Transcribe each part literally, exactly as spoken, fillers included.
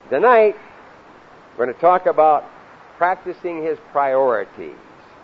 Tonight, we're going to talk about practicing his priorities.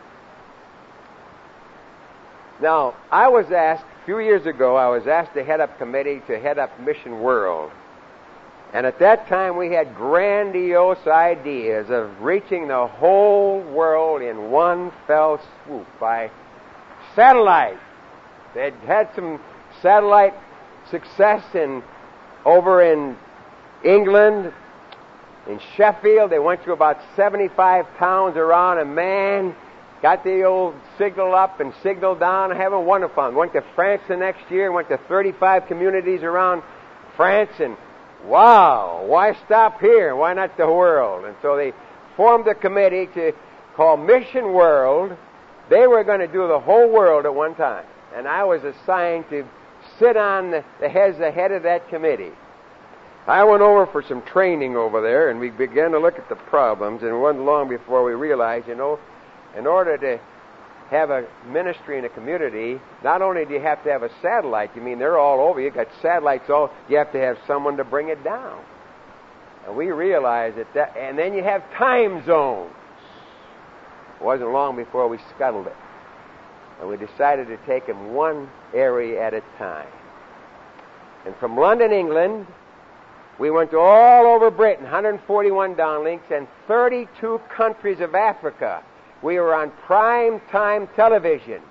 Now, I was asked, a few years ago, I was asked to head up committee to head up Mission World. And at that time, we had grandiose ideas of reaching the whole world in one fell swoop by satellite. They'd had some satellite success in over in England, in Sheffield. They went to about seventy-five towns around, and man, got the old signal up and signal down, having wonderful fun. Went to France the next year, went to thirty-five communities around France, and wow, why stop here? Why not the world? And so they formed a committee to call Mission World. They were going to do the whole world at one time, and I was assigned to sit on the, the, head, the head of that committee. I went over for some training over there, and we began to look at the problems, and it wasn't long before we realized, you know, in order to have a ministry in a community, not only do you have to have a satellite, you mean they're all over, you got satellites all, you have to have someone to bring it down. And we realized that, that and then you have time zones. It wasn't long before we scuttled it. And we decided to take them one area at a time. And from London, England, we went to all over Britain, one hundred forty-one downlinks, and thirty-two countries of Africa. We were on prime time television.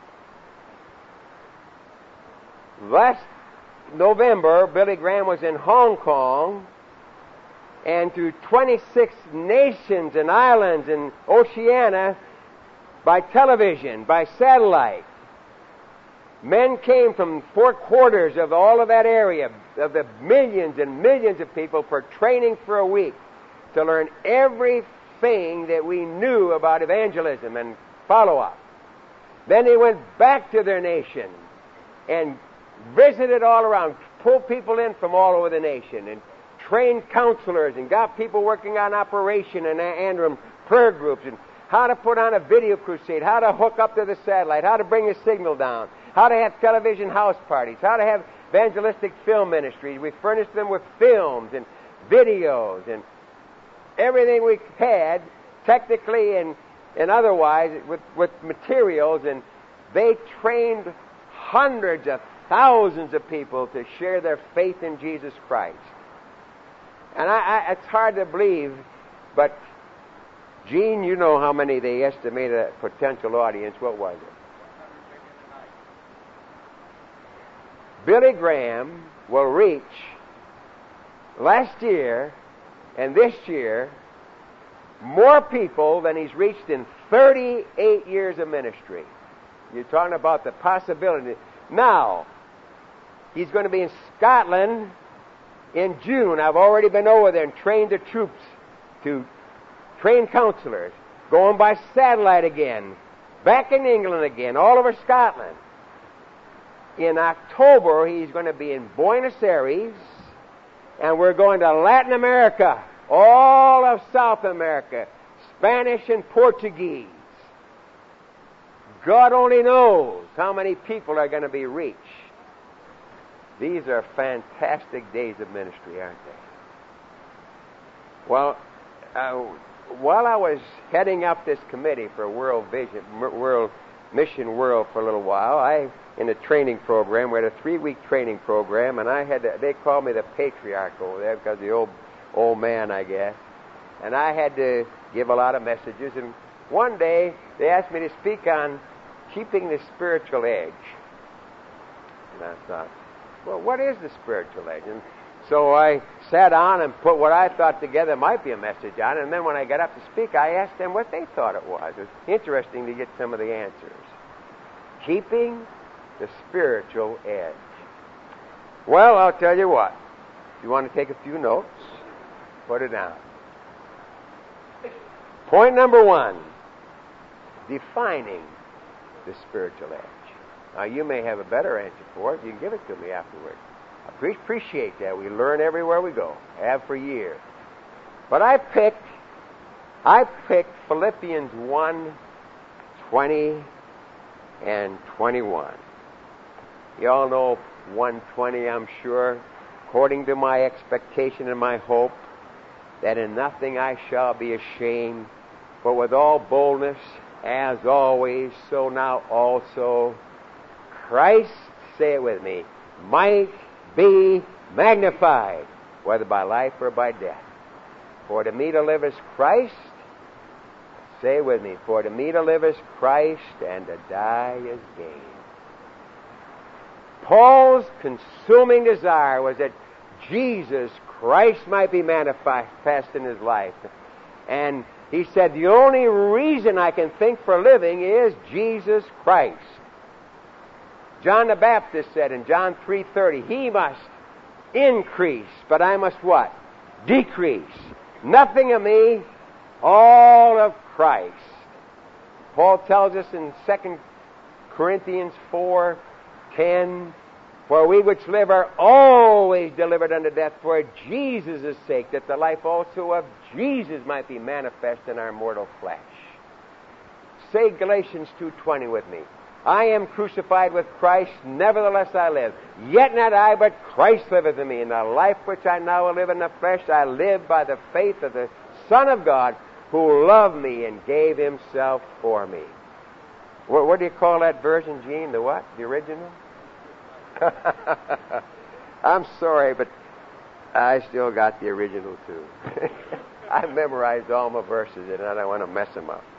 Last November, Billy Graham was in Hong Kong, and to twenty-six nations and islands in Oceania by television, by satellite. Men came from four quarters of all of that area, of the millions and millions of people, for training for a week to learn everything that we knew about evangelism and follow-up. Then they went back to their nation and visited all around, pulled people in from all over the nation, and trained counselors and got people working on operation and, and prayer groups, and how to put on a video crusade, how to hook up to the satellite, how to bring a signal down, how to have television house parties, how to have evangelistic film ministries. We furnished them with films and videos and everything we had, technically and, and otherwise, with, with materials, and they trained hundreds of thousands of people to share their faith in Jesus Christ. And I, I, it's hard to believe, but Gene, you know how many they estimated a potential audience. What was it? Billy Graham will reach last year and this year more people than he's reached in thirty-eight years of ministry. You're talking about the possibility. Now, he's going to be in Scotland in June. I've already been over there and trained the troops to train counselors, going by satellite again, back in England again, all over Scotland. In October, he's going to be in Buenos Aires, and we're going to Latin America, all of South America, Spanish and Portuguese. God only knows how many people are going to be reached. These are fantastic days of ministry, aren't they? Well, uh, while I was heading up this committee for World Vision, World Mission World for a little while, I, in a training program, we had a three-week training program, and I had to, they called me the patriarch over there because the old old man, I guess. And I had to give a lot of messages, and one day they asked me to speak on keeping the spiritual edge. And I thought, well, what is the spiritual edge? And so I sat down and put what I thought together might be a message on it, and then when I got up to speak, I asked them what they thought it was. It was interesting to get some of the answers. Keeping the spiritual edge. Well, I'll tell you what. If you want to take a few notes, put it down. Point number one, defining the spiritual edge. Now, you may have a better answer for it. You can give it to me afterward. I pre- appreciate that. We learn everywhere we go. Have for years. But I picked, I picked Philippians one, twenty and twenty-one. You all know one twenty, I'm sure. According to my expectation and my hope, that in nothing I shall be ashamed, for with all boldness, as always, so now also, Christ, say it with me, might be magnified, whether by life or by death. For to me to live is Christ, say it with me, for to me to live is Christ, and to die is gain. Paul's consuming desire was that Jesus Christ might be manifest in his life. And he said, the only reason I can think for living is Jesus Christ. John the Baptist said in John three thirty, he must increase, but I must what? Decrease. Nothing of me, all of Christ. Paul tells us in Second Corinthians four ten, for we which live are always delivered unto death for Jesus' sake, that the life also of Jesus might be manifest in our mortal flesh. Say Galatians two twenty with me. I am crucified with Christ, nevertheless I live. Yet not I, but Christ liveth in me. And the life which I now live in the flesh, I live by the faith of the Son of God, who loved me and gave himself for me. What, what do you call that version, Gene? The what? The original? I'm sorry, but I still got the original too. I memorized all my verses and I don't want to mess them up.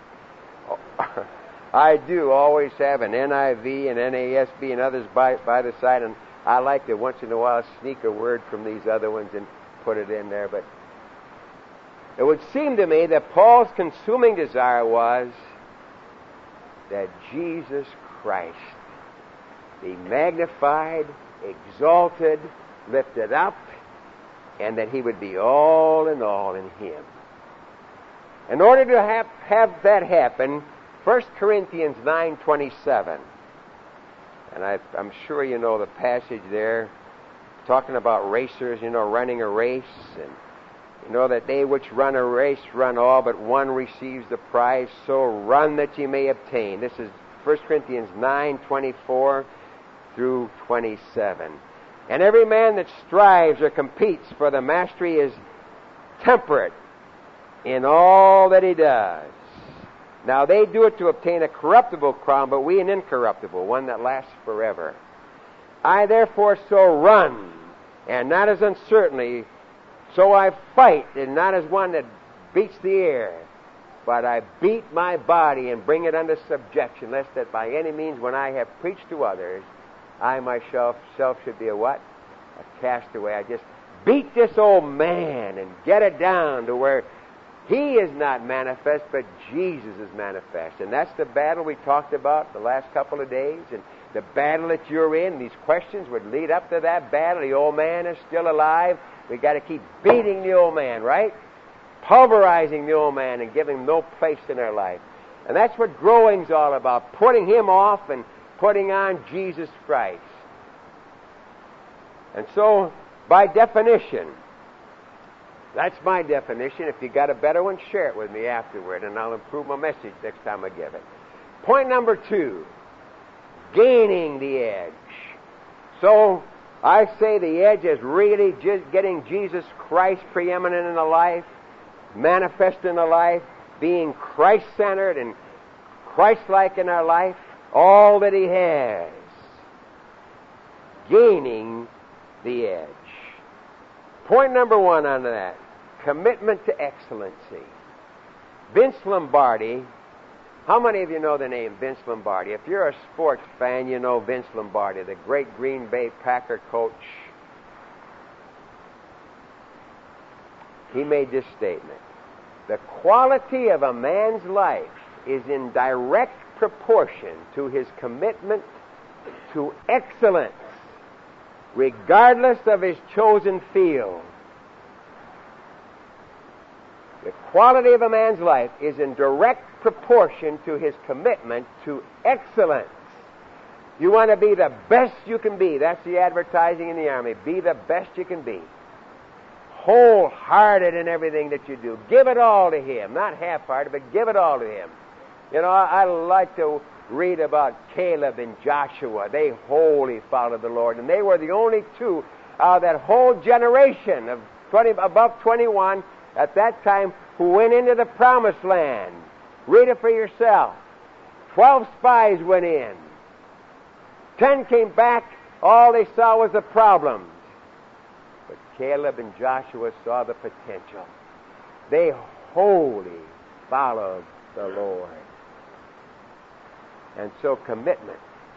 I do always have an N I V and N A S B and others by, by the side, and I like to once in a while sneak a word from these other ones and put it in there. But it would seem to me that Paul's consuming desire was that Jesus Christ be magnified, exalted, lifted up, and that he would be all in all in him. In order to have, have that happen, First Corinthians nine twenty-seven, and I, I'm sure you know the passage there, talking about racers, you know, running a race, and you know that they which run a race run all, but one receives the prize, so run that ye may obtain. This is First Corinthians nine twenty-four through twenty-seven. And every man that strives or competes for the mastery is temperate in all that he does. Now they do it to obtain a corruptible crown, but we an incorruptible, one that lasts forever. I therefore so run, and not as uncertainly, so I fight, and not as one that beats the air, but I beat my body and bring it under subjection, lest that by any means when I have preached to others, I myself self should be a what? A castaway. I just beat this old man and get it down to where he is not manifest, but Jesus is manifest. And that's the battle we talked about the last couple of days. And the battle that you're in, these questions would lead up to that battle. The old man is still alive. We've got to keep beating the old man, right? Pulverizing the old man and giving him no place in our life. And that's what growing's all about, putting him off and putting on Jesus Christ. And so, by definition, that's my definition. If you got a better one, share it with me afterward, and I'll improve my message next time I give it. Point number two, gaining the edge. So, I say the edge is really just getting Jesus Christ preeminent in the life, manifest in the life, being Christ-centered and Christ-like in our life, all that he has. Gaining the edge. Point number one on that, commitment to excellency. Vince Lombardi, how many of you know the name Vince Lombardi? If you're a sports fan, you know Vince Lombardi, the great Green Bay Packer coach. He made this statement: the quality of a man's life is in direct proportion to his commitment to excellence, regardless of his chosen field. The quality of a man's life is in direct proportion to his commitment to excellence. You want to be the best you can be. That's the advertising in the Army. Be the best you can be. Wholehearted in everything that you do. Give it all to him. Not half-hearted, but give it all to him. You know, I, I like to read about Caleb and Joshua. They wholly followed the Lord, and they were the only two out of that whole generation of twenty, above twenty-one at that time who went into the promised land. Read it for yourself. Twelve spies went in. Ten came back. All they saw was the problems. But Caleb and Joshua saw the potential. They wholly followed the Lord. And so commitment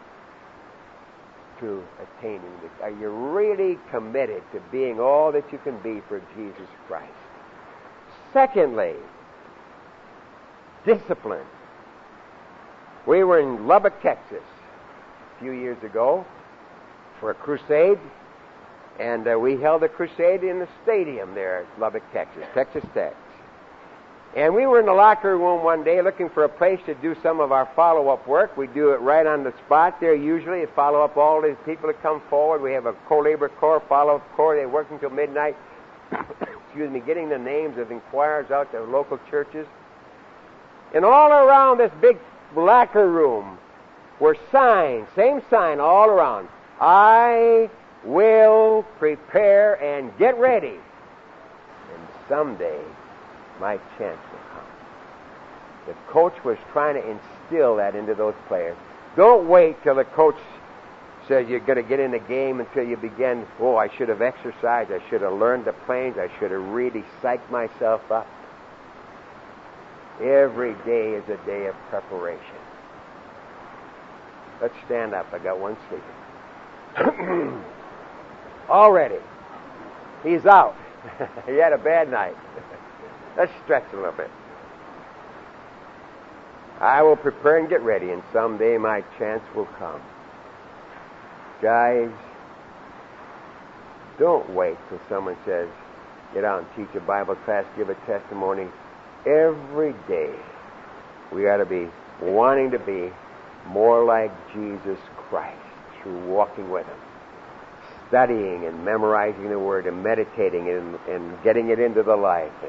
to attaining the... Are you really committed to being all that you can be for Jesus Christ? Secondly, discipline. We were in Lubbock, Texas a few years ago for a crusade, and uh, we held a crusade in the stadium there at Lubbock, Texas, Texas Tech. And we were in the locker room one day looking for a place to do some of our follow-up work. We do it right on the spot there usually. We follow up all these people that come forward. We have a co-labor corps, follow-up corps. They work until midnight. Excuse me, getting the names of inquirers out to local churches. And all around this big locker room were signs, same sign all around. I will prepare and get ready. And someday my chance will come. The coach was trying to instill that into those players. Don't wait till the coach says you're going to get in the game until you begin, oh, I should have exercised, I should have learned the planes, I should have really psyched myself up. Every day is a day of preparation. Let's stand up. I got one sleeping. Already. He's out. He had a bad night. Let's stretch a little bit. I will prepare and get ready, and someday my chance will come. Guys, don't wait till someone says, get out and teach a Bible class, give a testimony. Every day, we ought to be wanting to be more like Jesus Christ through walking with Him, studying and memorizing the Word and meditating and, and getting it into the life and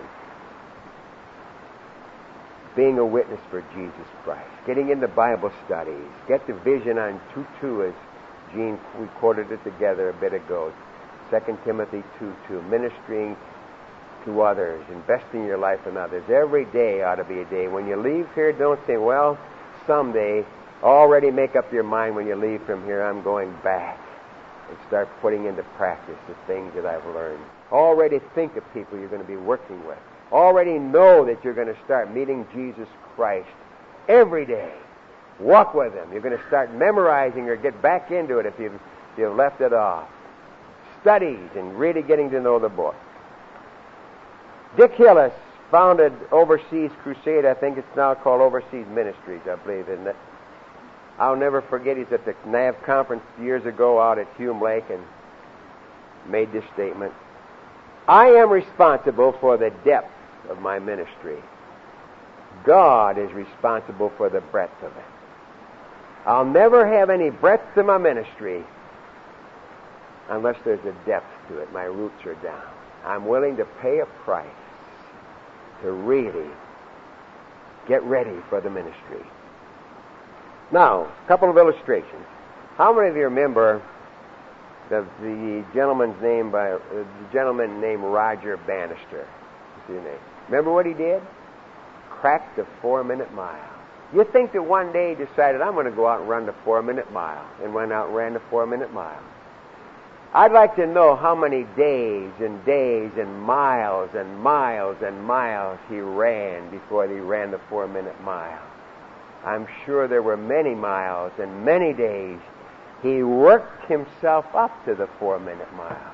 being a witness for Jesus Christ, getting into Bible studies, get the vision on two two as Gene, we quoted it together a bit ago, Second Timothy two two, ministering to others, investing your life in others. Every day ought to be a day. When you leave here, don't say, well, someday. Already make up your mind when you leave from here, I'm going back, and start putting into practice the things that I've learned. Already think of people you're going to be working with. Already know that you're going to start meeting Jesus Christ every day. Walk with Him. You're going to start memorizing or get back into it if you've, if you've left it off. Studies and really getting to know the book. Dick Hillis founded Overseas Crusade. I think it's now called Overseas Ministries, I believe, isn't it? I'll never forget, he's at the N A V conference years ago out at Hume Lake and made this statement. I am responsible for the depth of my ministry. God is responsible for the breadth of it. I'll never have any breadth to my ministry unless there's a depth to it. My roots are down. I'm willing to pay a price to really get ready for the ministry. Now, a couple of illustrations. How many of you remember the, the gentleman's name by uh, the gentleman named Roger Bannister? What's his name? Remember what he did? Cracked the four-minute mile. You think that one day he decided, I'm going to go out and run the four-minute mile, and went out and ran the four-minute mile. I'd like to know how many days and days and miles and miles and miles he ran before he ran the four-minute mile. I'm sure there were many miles and many days he worked himself up to the four-minute mile.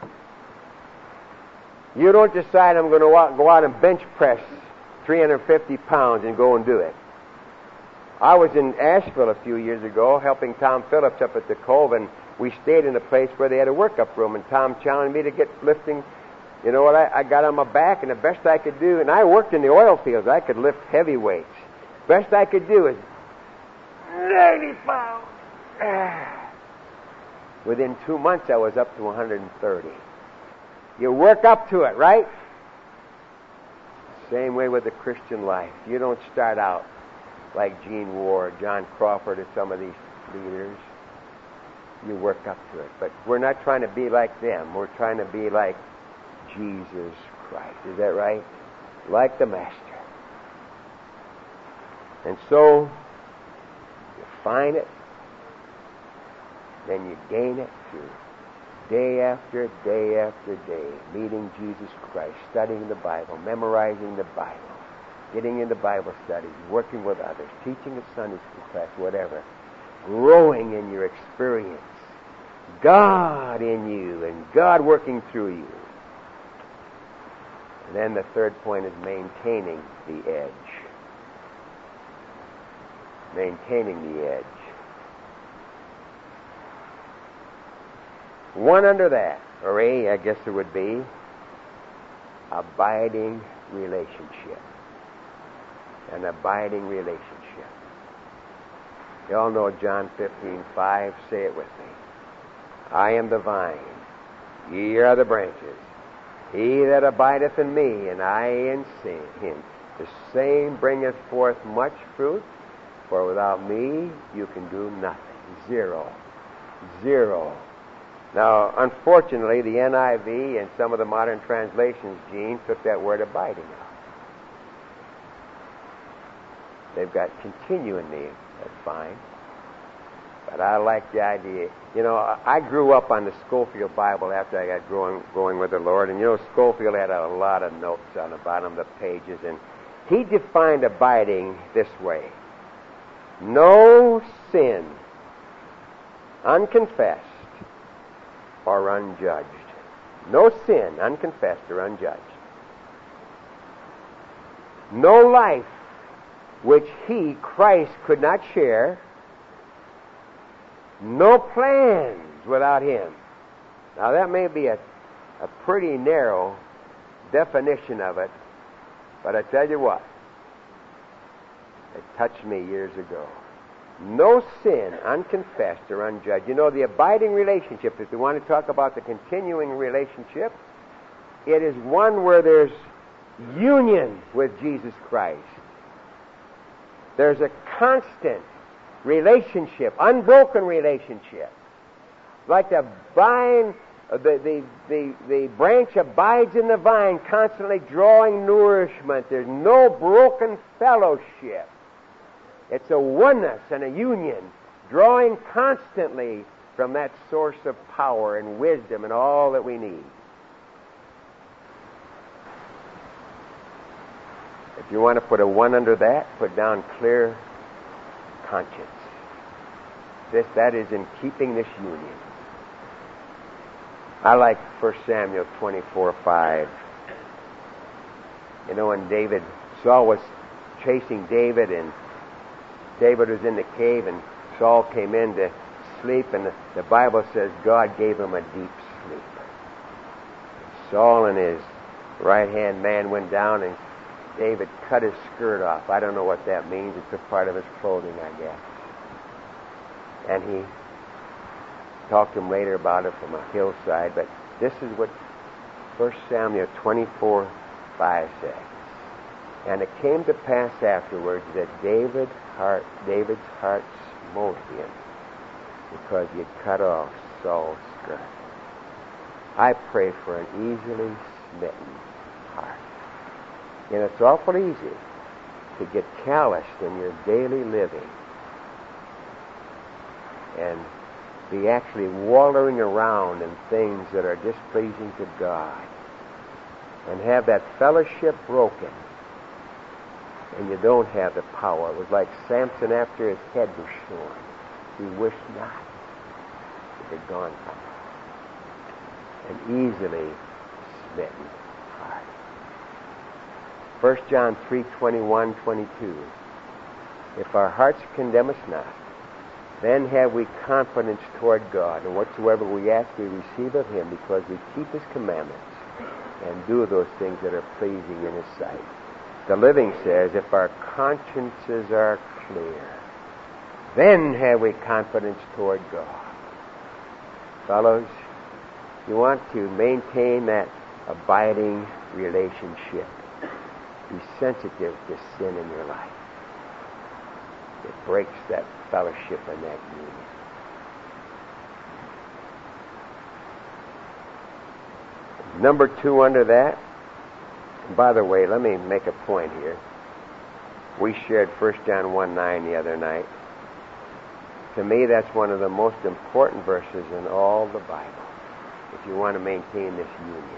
You don't decide I'm going to walk, go out and bench press three hundred fifty pounds and go and do it. I was in Asheville a few years ago helping Tom Phillips up at the Cove, and we stayed in a place where they had a workup room, and Tom challenged me to get lifting. You know what? I, I got on my back, and the best I could do, and I worked in the oil fields. I could lift heavy weights. Best I could do is ninety pounds. Within two months, I was up to one hundred thirty. You work up to it, right? Same way with the Christian life. You don't start out like Gene Ward, John Crawford, or some of these leaders. You work up to it. But we're not trying to be like them. We're trying to be like Jesus Christ. Is that right? Like the Master. And so, you find it, then you gain it through day after day after day, meeting Jesus Christ, studying the Bible, memorizing the Bible, getting into Bible studies, working with others, teaching a Sunday school class, whatever, growing in your experience, God in you and God working through you. And then the third point is maintaining the edge. Maintaining the edge. One under that, or A, I guess it would be, abiding relationship. An abiding relationship. You all know John fifteen five. Say it with me. I am the vine, ye are the branches. He that abideth in me, and I in him, the same bringeth forth much fruit, for without me you can do nothing. Zero. Zero. Now, unfortunately, the N I V and some of the modern translations, Gene, took that word abiding out. They've got continue in me. That's fine. But I like the idea. You know, I grew up on the Schofield Bible after I got growing, going with the Lord. And, you know, Schofield had a lot of notes on the bottom of the pages. And he defined abiding this way. No sin, unconfessed or unjudged. No sin, unconfessed or unjudged. No life which he, Christ, could not share. No plans without him. Now that may be a, a pretty narrow definition of it, but I tell you what, it touched me years ago. No sin, unconfessed or unjudged. You know, the abiding relationship, if we want to talk about the continuing relationship, it is one where there's union with Jesus Christ. There's a constant relationship, unbroken relationship. Like the vine, the, the, the, the branch abides in the vine, constantly drawing nourishment. There's no broken fellowship. It's a oneness and a union, drawing constantly from that source of power and wisdom and all that we need. If you want to put a one under that, put down clear conscience. This, that is in keeping this union. I like First Samuel twenty-four five. You know, when David, Saul was chasing David, and David was in the cave, and Saul came in to sleep, and the, the Bible says God gave him a deep sleep. Saul and his right-hand man went down, and David cut his skirt off. I don't know what that means. It's a part of his clothing, I guess. And he talked to him later about it from a hillside, but this is what First Samuel twenty-four five says. And it came to pass afterwards that David heart, David's heart smote him because he had cut off Saul's skirt. I pray for an easily smitten heart. And it's awful easy to get calloused in your daily living and be actually wallowing around in things that are displeasing to God and have that fellowship broken, and you don't have the power. It was like Samson after his head was shorn. He wished not it had gone from him. An easily smitten heart. First John three twenty-one twenty-two. If our hearts condemn us not, then have we confidence toward God, and whatsoever we ask we receive of him, because we keep his commandments and do those things that are pleasing in his sight. The Living says, if our consciences are clear, then have we confidence toward God. Fellows, you want to maintain that abiding relationship. Be sensitive to sin in your life. It breaks that fellowship and that union. Number two under that, By the way, let me make a point here. We shared First John one nine the other night. To me, that's one of the most important verses in all the Bible, if you want to maintain this union.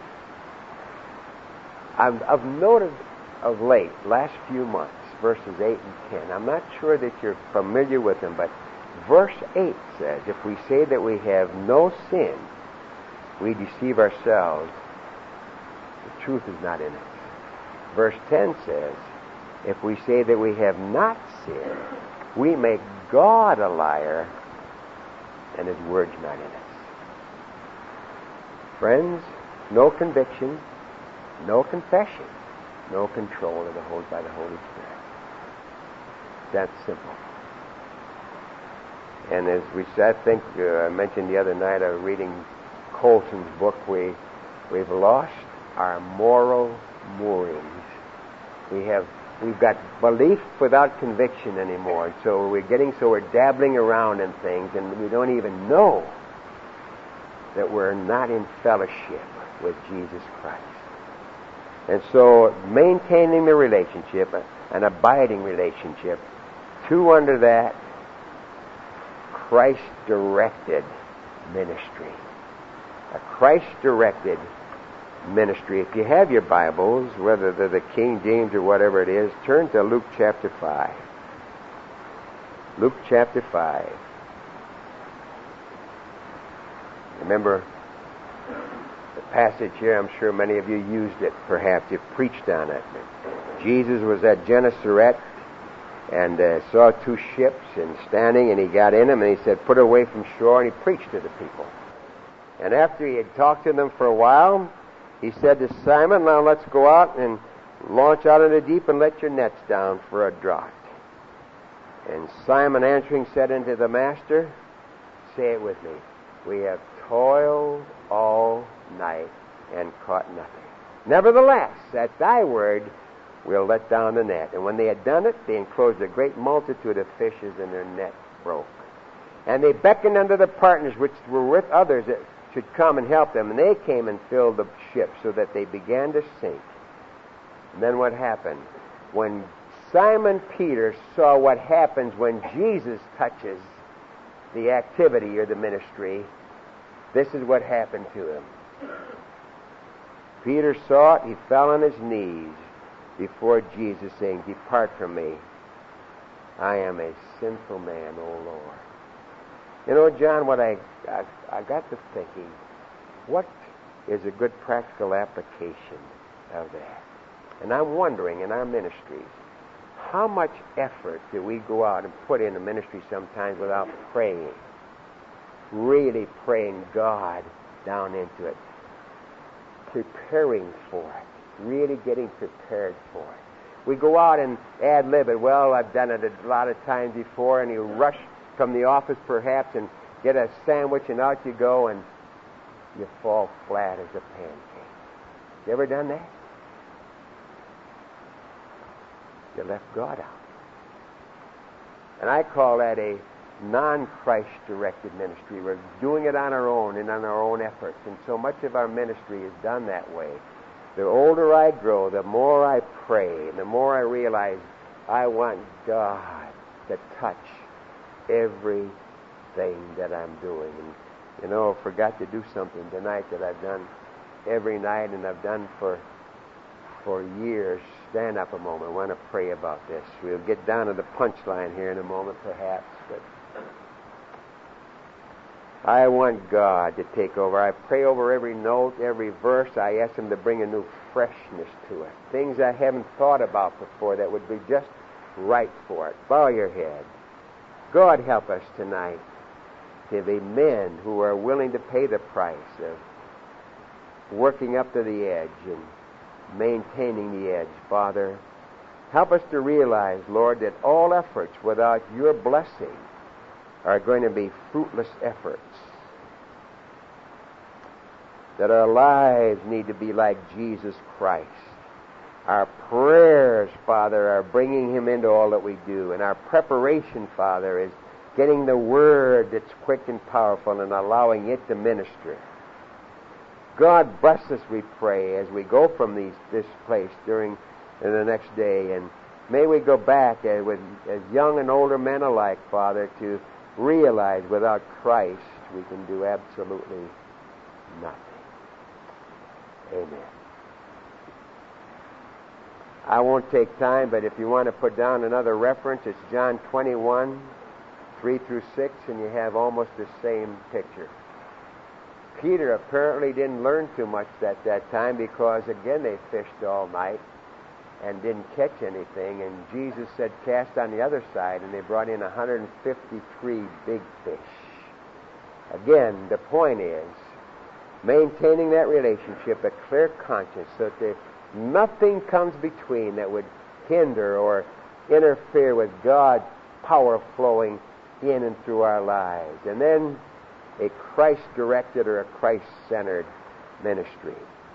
I've, I've noted of late, last few months, verses eight and ten. I'm not sure that you're familiar with them, but verse eight says, if we say that we have no sin, we deceive ourselves. The truth is not in us. Verse ten says, if we say that we have not sinned, we make God a liar, and His word's not in us. Friends, no conviction, no confession, no control of the Holy by the Holy Spirit. That's simple. And as we said, I think uh, I mentioned the other night, I was reading Colson's book. We we've lost our moral moorings. We have we've got belief without conviction anymore. So we're getting so we're dabbling around in things, and we don't even know that we're not in fellowship with Jesus Christ. And so maintaining the relationship, an abiding relationship, two under that, Christ-directed ministry. A Christ-directed ministry. If you have your Bibles, whether they're the King James or whatever it is, turn to Luke chapter five. Luke chapter five. Remember the passage here, I'm sure many of you used it, perhaps you've preached on it. Jesus was at Gennesaret and uh, saw two ships and standing, and he got in them and he said, put away from shore, and he preached to the people. And after he had talked to them for a while, he said to Simon, now let's go out and launch out in the deep and let your nets down for a draught. And Simon answering said unto the master, say it with me, we have toiled all night and caught nothing. Nevertheless, at thy word, we'll let down the net. And when they had done it, they enclosed a great multitude of fishes, and their net broke. And they beckoned unto the partners which were with others that should come and help them. And they came and filled the ship so that they began to sink. And then what happened? When Simon Peter saw what happens when Jesus touches the activity or the ministry, this is what happened to him. Peter saw it, he fell on his knees before Jesus, saying, depart from me. I am a sinful man, O Lord. You know, John, what I, I, I got to thinking, what is a good practical application of that? And I'm wondering, in our ministries, how much effort do we go out and put in a ministry sometimes without praying? Really praying God down into it. Preparing for it. Really getting prepared for it. We go out and ad-lib it. Well, I've done it a lot of times before, and you rush from the office perhaps and get a sandwich, and out you go, and you fall flat as a pancake. You ever done that? You left God out. And I call that a non-Christ-directed ministry. We're doing it on our own and on our own efforts. And so much of our ministry is done that way. The older I grow, the more I pray, and the more I realize I want God to touch everything that I'm doing. And, you know, I forgot to do something tonight that I've done every night and I've done for for years. Stand up a moment. I want to pray about this. We'll get down to the punchline here in a moment, perhaps, but I want God to take over. I pray over every note, every verse. I ask Him to bring a new freshness to it. Things I haven't thought about before that would be just right for it. Bow your head. God, help us tonight to be men who are willing to pay the price of working up to the edge and maintaining the edge. Father, help us to realize, Lord, that all efforts without your blessing are going to be fruitless efforts. That our lives need to be like Jesus Christ. Our prayers, Father, are bringing Him into all that we do. And our preparation, Father, is getting the Word that's quick and powerful and allowing it to minister. God bless us, we pray, as we go from these, this place during uh, the next day. And may we go back uh, with as young and older men alike, Father, to realize without Christ we can do absolutely nothing. Amen. I won't take time, but if you want to put down another reference, it's John twenty-one, three through six, and you have almost the same picture. Peter apparently didn't learn too much at that time because, again, they fished all night and didn't catch anything. And Jesus said, cast on the other side, and they brought in one hundred fifty-three big fish. Again, the point is maintaining that relationship, a clear conscience, so that there, nothing comes between that would hinder or interfere with God's power flowing in and through our lives. And then a Christ-directed or a Christ-centered ministry.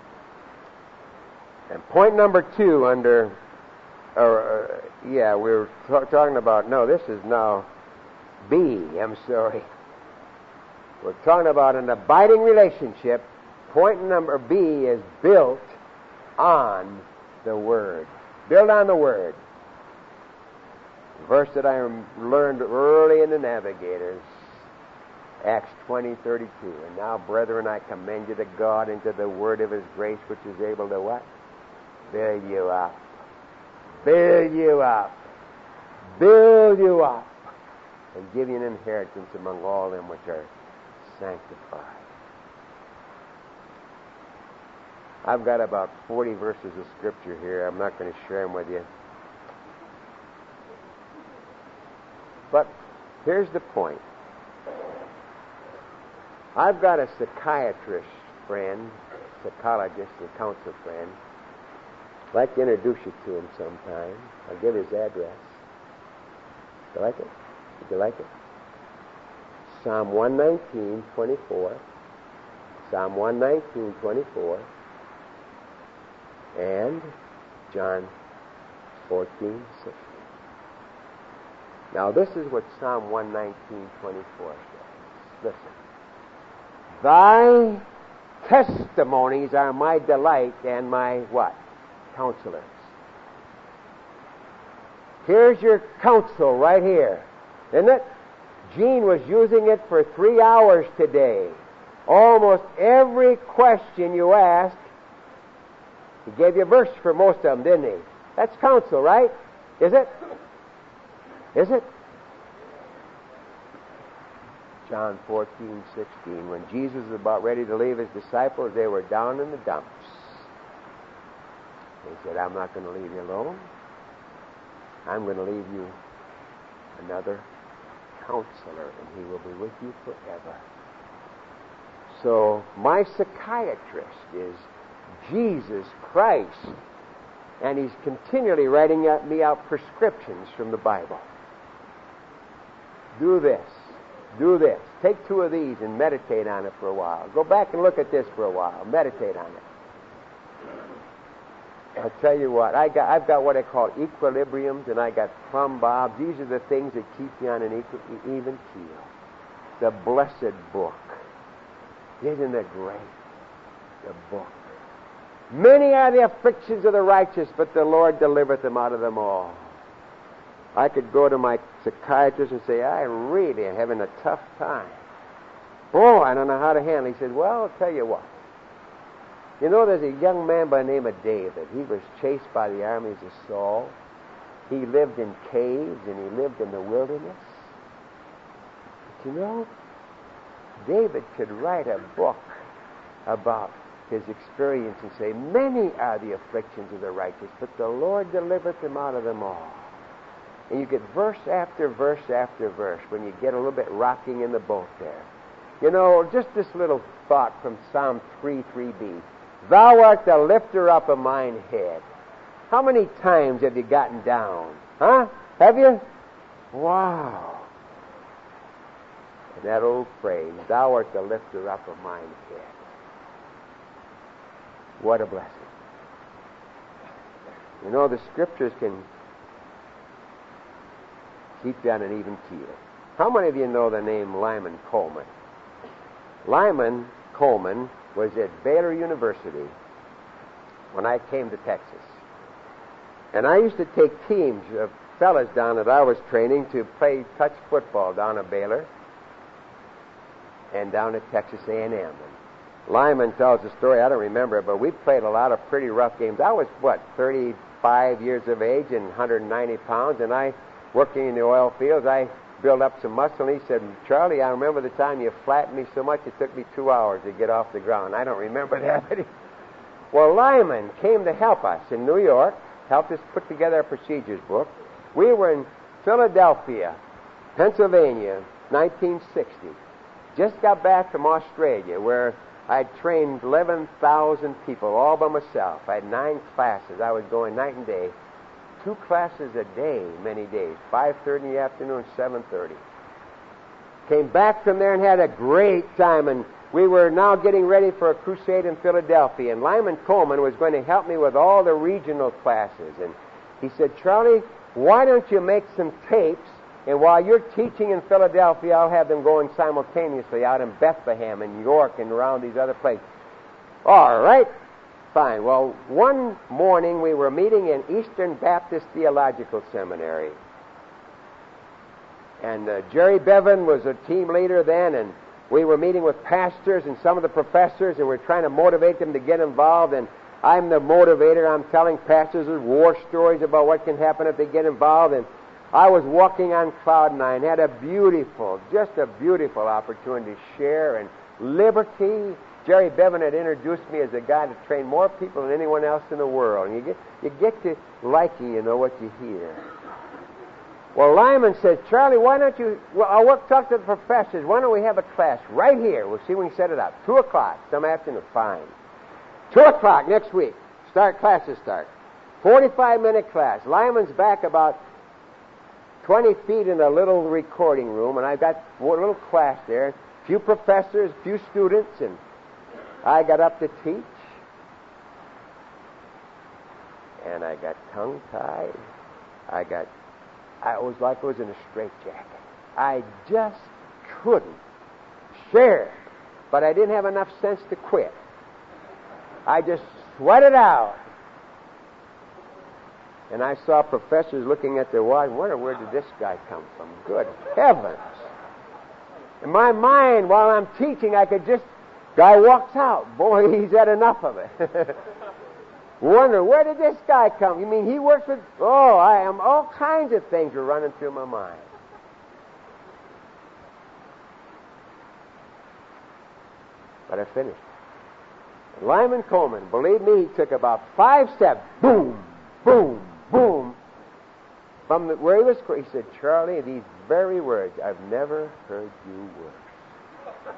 And point number two under, or, uh, yeah, we were t- talking about, no, this is now B, I'm sorry. We're talking about an abiding relationship. Point number B is built on the Word. Built on the Word. The verse that I learned early in the Navigators, Acts twenty thirty-two. And now, brethren, I commend you to God and to the word of His grace, which is able to what? Build you up. Build you up. Build you up. And give you an inheritance among all them which are sanctified. I've got about forty verses of Scripture here. I'm not going to share them with you. But here's the point. I've got a psychiatrist friend, psychologist and counselor friend. I'd like to introduce you to him sometime. I'll give his address. Do you like it? Did you like it? Psalm one nineteen, twenty-four. Psalm one nineteen, twenty-four. And John fourteen, sixteen. Now this is what Psalm one nineteen, twenty-four says. Listen. Thy testimonies are my delight and my what? Counselors. Here's your counsel right here. Isn't it? Gene was using it for three hours today. Almost every question you asked, he gave you a verse for most of them, didn't he? That's counsel, right? Is it? Is it? John fourteen, sixteen. When Jesus was about ready to leave his disciples, they were down in the dumps. He said, I'm not going to leave you alone. I'm going to leave you another counselor, and he will be with you forever. So my psychiatrist is Jesus Christ, and he's continually writing out, me out prescriptions from the Bible. Do this. Do this. Take two of these and meditate on it for a while. Go back and look at this for a while. Meditate on it. I'll tell you what, I got, I've got what I call equilibriums, and I got plumb bobs. These are the things that keep you on an equal, even keel. The blessed book. Isn't it great? The book. Many are the afflictions of the righteous, but the Lord delivereth them out of them all. I could go to my psychiatrist and say, I really am having a tough time. Oh, I don't know how to handle it. He said, well, I'll tell you what. You know, there's a young man by the name of David. He was chased by the armies of Saul. He lived in caves and he lived in the wilderness. But you know, David could write a book about his experience and say, many are the afflictions of the righteous, but the Lord delivereth them out of them all. And you get verse after verse after verse when you get a little bit rocking in the boat there. You know, just this little thought from Psalm three, three b. Thou art the lifter up of mine head. How many times have you gotten down? Huh? Have you? Wow. And that old phrase, thou art the lifter up of mine head. What a blessing. You know, the Scriptures can keep you on an even keel. How many of you know the name Lyman Coleman? Lyman Coleman was at Baylor University when I came to Texas. And I used to take teams of fellas down that I was training to play touch football down at Baylor and down at Texas A and M. And Lyman tells the story, I don't remember it, but we played a lot of pretty rough games. I was, what, thirty-five years of age and one hundred ninety pounds, and I, working in the oil fields, I built up some muscle, and he said, Charlie, I remember the time you flattened me so much it took me two hours to get off the ground. I don't remember that. But he, well, Lyman came to help us in New York, helped us put together a procedures book. We were in Philadelphia, Pennsylvania, nineteen sixty. Just got back from Australia, where I trained eleven thousand people all by myself. I had nine classes. I was going night and day. Two classes a day, many days. five thirty in the afternoon, seven thirty. Came back from there and had a great time. And we were now getting ready for a crusade in Philadelphia. And Lyman Coleman was going to help me with all the regional classes. And he said, Charlie, why don't you make some tapes? And while you're teaching in Philadelphia, I'll have them going simultaneously out in Bethlehem and York and around these other places. All right. Fine. Well, one morning we were meeting in Eastern Baptist Theological Seminary. And uh, Jerry Bevan was a team leader then, and we were meeting with pastors and some of the professors, and we're trying to motivate them to get involved. And I'm the motivator. I'm telling pastors war stories about what can happen if they get involved. And I was walking on cloud nine, had a beautiful, just a beautiful opportunity to share and liberty. Jerry Bevan had introduced me as a guy to train more people than anyone else in the world. And you get, you get to liking, you know, what you hear. Well, Lyman said, Charlie, why don't you, well, I'll work, talk to the professors. Why don't we have a class right here? We'll see if we can set it up. Two o'clock, some afternoon, fine. Two o'clock next week. Start, classes start. forty-five minute class. Lyman's back about twenty feet in a little recording room, and I've got a little class there. A few professors, a few students, and I got up to teach. And I got tongue-tied. I got, I was like I was in a straitjacket. I just couldn't share, but I didn't have enough sense to quit. I just sweated out. And I saw professors looking at their watch and wondering, where did this guy come from? Good heavens. In my mind, while I'm teaching, I could just, guy walks out. Boy, he's had enough of it. Wonder, where did this guy come? You mean he works with, oh, I am, all kinds of things were running through my mind. But I finished. Lyman Coleman, believe me, he took about five steps. Boom, boom, boom. From the, where he was, he said, Charlie, these very words, I've never heard you worse.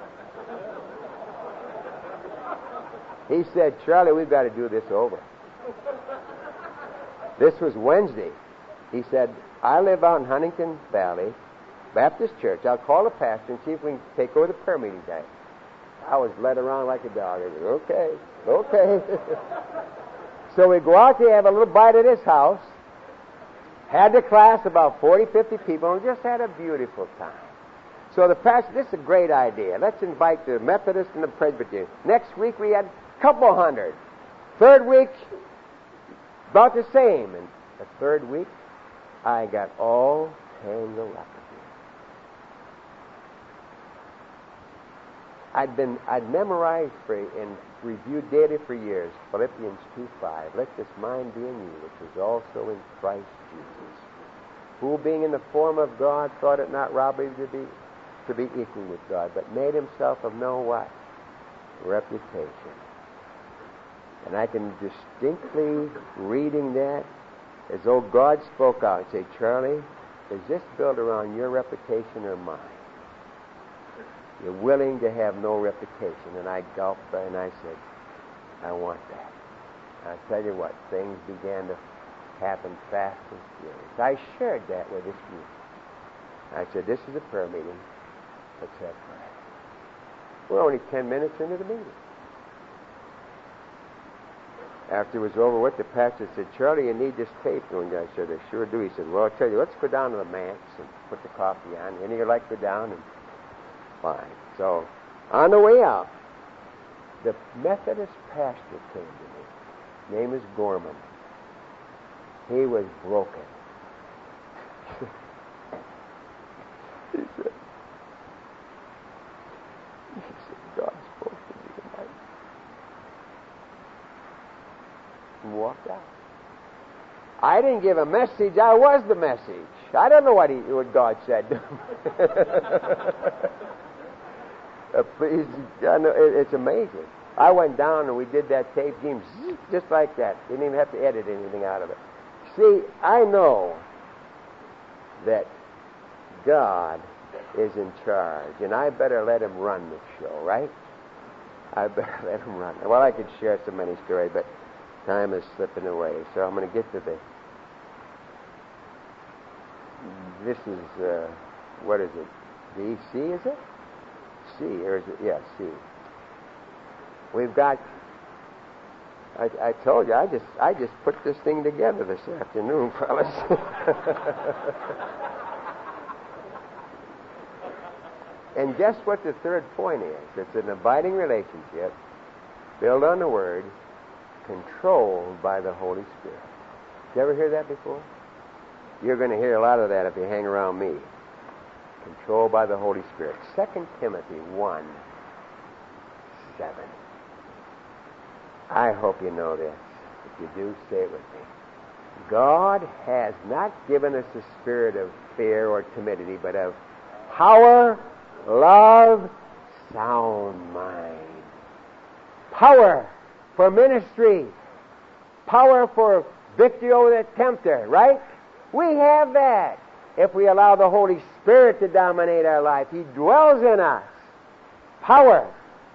He said, Charlie, we've got to do this over. This was Wednesday. He said, I live out in Huntington Valley, Baptist Church. I'll call the pastor and see if we can take over the prayer meeting day. I was led around like a dog. I said, okay, okay. So we go out there, have a little bite at his house, had the class, about forty, fifty people, and just had a beautiful time. So the pastor, this is a great idea. Let's invite the Methodists and the Presbyterians. Next week we had a couple hundred. Third week, about the same. And the third week, I got all tangled up again. I'd been, I'd memorized for, and reviewed daily for years, Philippians two five. Let this mind be in you, which was also in Christ Jesus, who being in the form of God, thought it not robbery to be, to be equal with God, but made himself of no what? Reputation. And I can distinctly, reading that, as though God spoke out and say, Charlie, is this built around your reputation or mine? You're willing to have no reputation. And I gulped and I said, I want that. And I tell you what, things began to happen fast and furious. I shared that with this group. I said, this is a prayer meeting. Let's have prayer. We're only ten minutes into the meeting. After it was over with, the pastor said, Charlie, you need this tape. And I said, I sure do. He said, well, I'll tell you, let's go down to the manse and put the coffee on. Any of you like to go down? And fine. So, on the way out, the Methodist pastor came to me. His name is Gorman. He was broken. he said, he said, God spoke to me tonight. And walked out. I didn't give a message. I was the message. I don't know what, he, what God said to him. uh, please, I know, it, it's amazing. I went down and we did that tape game just like that. Didn't even have to edit anything out of it. See, I know that God is in charge, and I better let him run this show, right? I better let him run. Well, I could share so many stories, but time is slipping away, so I'm going to get to the... This is, uh, what is it? D, C, is it? C, or is it? Yeah, C. We've got... I, I told you, I just I just put this thing together this afternoon, fellas. And guess what the third point is? It's an abiding relationship built on the Word, controlled by the Holy Spirit. Did you ever hear that before? You're going to hear a lot of that if you hang around me. Controlled by the Holy Spirit. Second Timothy one, seven. I hope you know this. If you do, say it with me. God has not given us a spirit of fear or timidity, but of power, love, sound mind. Power for ministry. Power for victory over the tempter, right? We have that. If we allow the Holy Spirit to dominate our life, He dwells in us. Power.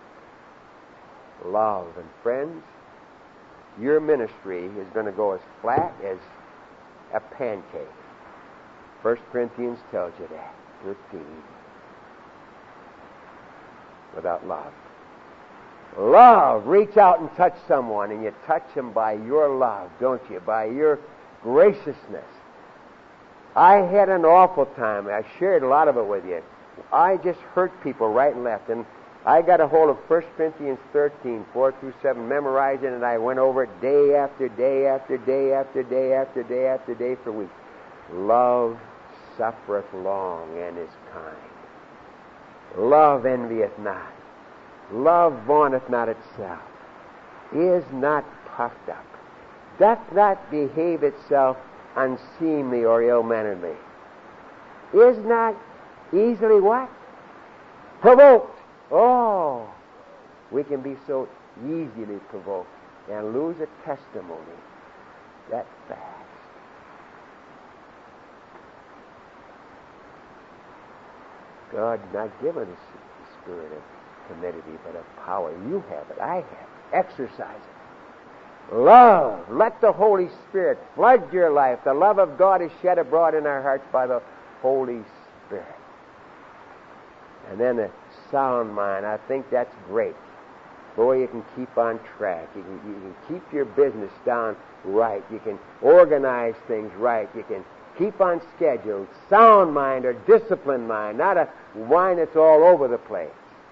Love. And friends, your ministry is going to go as flat as a pancake. First Corinthians tells you that. thirteen. Without love. Love. Reach out and touch someone, and you touch them by your love, don't you? By your graciousness. I had an awful time. I shared a lot of it with you. I just hurt people right and left, and I got a hold of First Corinthians thirteen, four through seven, memorized it, and I went over it day after day after day after day after day after day for weeks. Love suffereth long and is kind. Love envieth not. Love vaunteth not itself. Is not puffed up. Doth not behave itself unseemly or ill-manneredly. Is not easily what? Provoked. Oh, we can be so easily provoked and lose a testimony that fast. God did not give us a spirit of timidity, but of power. You have it. I have it. Exercise it. Love. Let the Holy Spirit flood your life. The love of God is shed abroad in our hearts by the Holy Spirit. And then a sound mind. I think that's great. Boy, you can keep on track. You can, you can keep your business down right. You can organize things right. You can keep on schedule. Sound mind or disciplined mind, not a mind that's all over the place.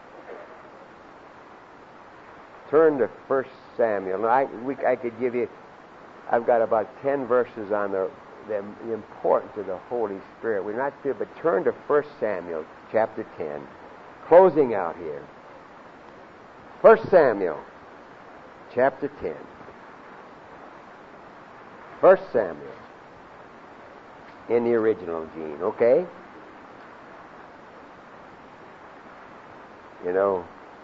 Turn to First Samuel. I, we, I could give you, I've got about ten verses on the, the, the importance of the Holy Spirit. We're not there, but turn to First Samuel, chapter ten. Closing out here. First Samuel, chapter ten. First Samuel, in the original, Gene, okay? You know,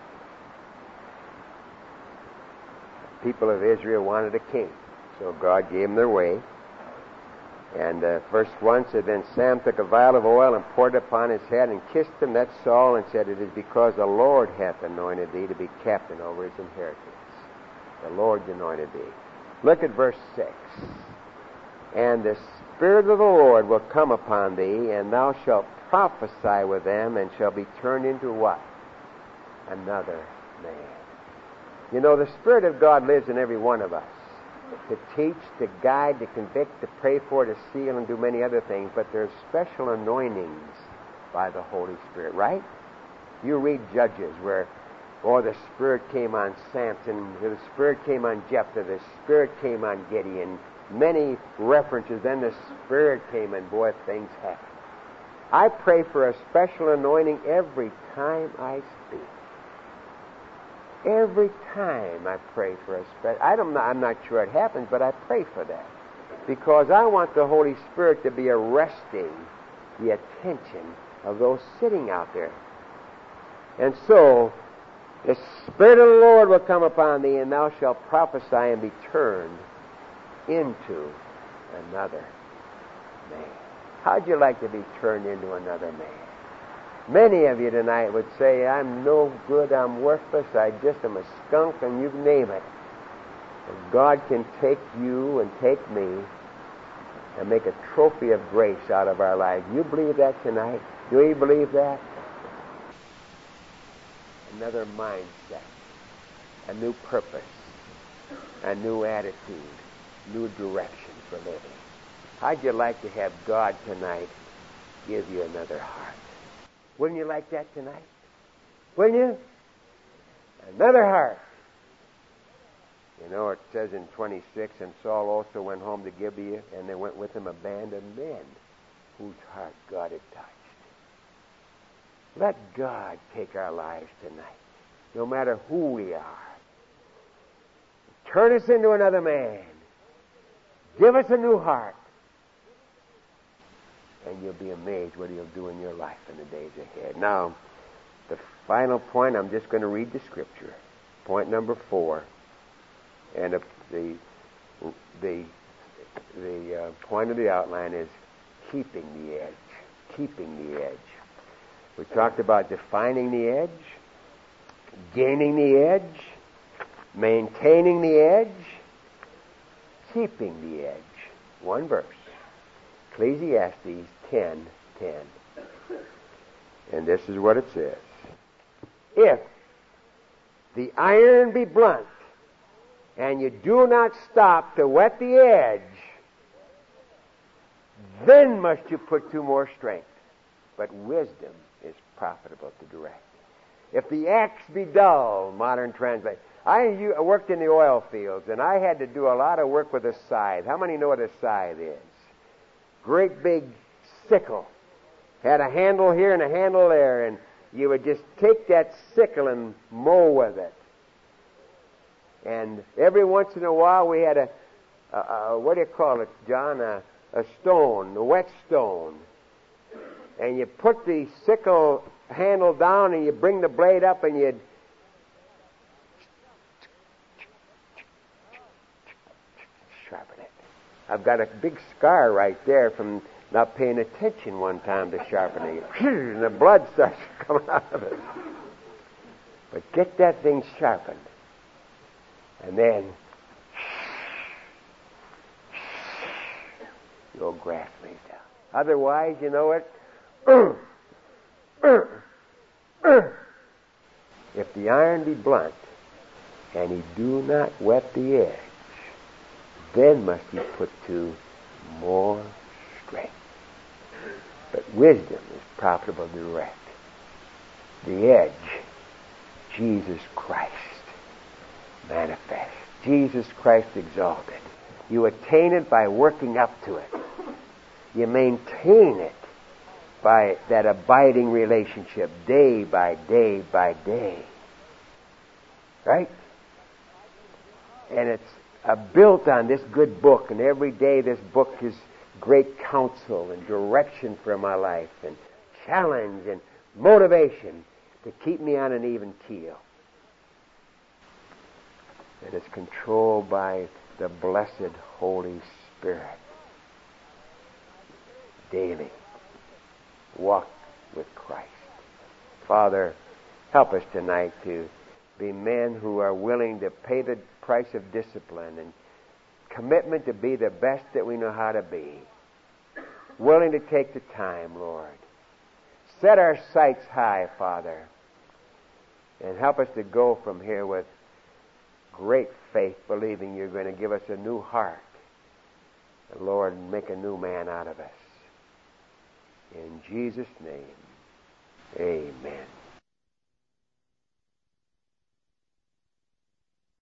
people of Israel wanted a king, so God gave them their way. And uh, verse one said, Then Sam took a vial of oil and poured it upon his head and kissed him, that's Saul, and said, It is because the Lord hath anointed thee to be captain over his inheritance. The Lord's anointed thee. Look at verse six. And the Spirit of the Lord will come upon thee, and thou shalt prophesy with them, and shall be turned into what? Another man. You know, the Spirit of God lives in every one of us. To teach, to guide, to convict, to pray for, to seal, and do many other things. But there's special anointings by the Holy Spirit, right? You read Judges where Oh, the Spirit came on Samson. The Spirit came on Jephthah. The Spirit came on Gideon. Many references. Then the Spirit came, and boy, things happened. I pray for a special anointing every time I speak. Every time I pray for a special... I don't, I'm not sure it happens, but I pray for that. Because I want the Holy Spirit to be arresting the attention of those sitting out there. And so, the Spirit of the Lord will come upon thee, and thou shalt prophesy and be turned into another man. How'd you like to be turned into another man? Many of you tonight would say, I'm no good, I'm worthless, I just am a skunk, and you name it. And God can take you and take me and make a trophy of grace out of our lives. You believe that tonight? Do you believe that? Another mindset, a new purpose, a new attitude, new direction for living. How'd you like to have God tonight give you another heart? Wouldn't you like that tonight? Wouldn't you? Another heart. You know, it says in twenty-six, and Saul also went home to Gibeah, and there went with him a band of men whose heart God had touched. Let God take our lives tonight, no matter who we are. Turn us into another man. Give us a new heart. And you'll be amazed what He'll do in your life in the days ahead. Now, the final point, I'm just going to read the Scripture. Point number four. And the the the uh, point of the outline is keeping the edge. Keeping the edge. We talked about defining the edge, gaining the edge, maintaining the edge, keeping the edge. One verse. Ecclesiastes ten ten. And this is what it says. If the iron be blunt, and you do not stop to whet the edge, then must you put to more strength. But wisdom is profitable to direct. If the axe be dull, modern translation. I worked in the oil fields, and I had to do a lot of work with a scythe. How many know what a scythe is? Great big sickle. Had a handle here and a handle there, and you would just take that sickle and mow with it. And every once in a while we had a, a, a what do you call it, John? A, a stone, a whetstone. And you put the sickle handle down and you bring the blade up and you'd sharpen it. I've got a big scar right there from not paying attention one time to sharpening it. And the blood starts coming out of it. But get that thing sharpened. And then your grass lays down. Otherwise, you know what? If the iron be blunt, and he do not whet the edge, then must he put to more strength. But wisdom is profitable to direct. The edge, Jesus Christ manifest. Jesus Christ exalted. You attain it by working up to it. You maintain it by that abiding relationship day by day by day. Right? And it's uh, built on this good book, and every day this book is great counsel and direction for my life and challenge and motivation to keep me on an even keel. And it's controlled by the blessed Holy Spirit. Daily. Walk with Christ. Father, help us tonight to be men who are willing to pay the price of discipline and commitment to be the best that we know how to be. Willing to take the time, Lord. Set our sights high, Father. And help us to go from here with great faith, believing you're going to give us a new heart. And Lord, make a new man out of us. In Jesus' name, amen.